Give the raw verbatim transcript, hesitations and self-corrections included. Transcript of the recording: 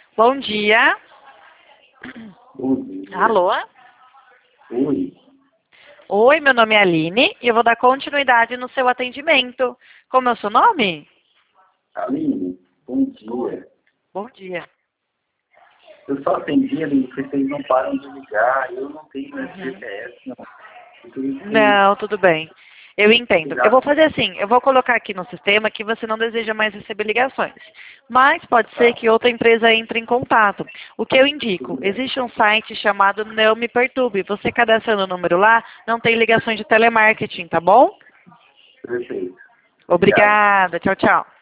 Bom dia. Bom dia. Alô? Oi. Oi, meu nome é Aline e eu vou dar continuidade no seu atendimento. Como é o seu nome? Aline, bom dia. Bom dia. Eu só atendi ali, porque vocês não param de ligar. Eu não tenho mais Uhum. G P S, não. Então, Não, tudo bem. Eu entendo. já- Eu vou fazer assim, eu vou colocar aqui no sistema que você não deseja mais receber ligações. Mas pode ser Tá, que outra empresa entre em contato. O que eu indico? tudo bem. Existe um site chamado Não Me Perturbe. Você cadastrando o número lá, não tem ligações de telemarketing, tá bom? Perfeito. Obrigado. Obrigada. Tchau, tchau.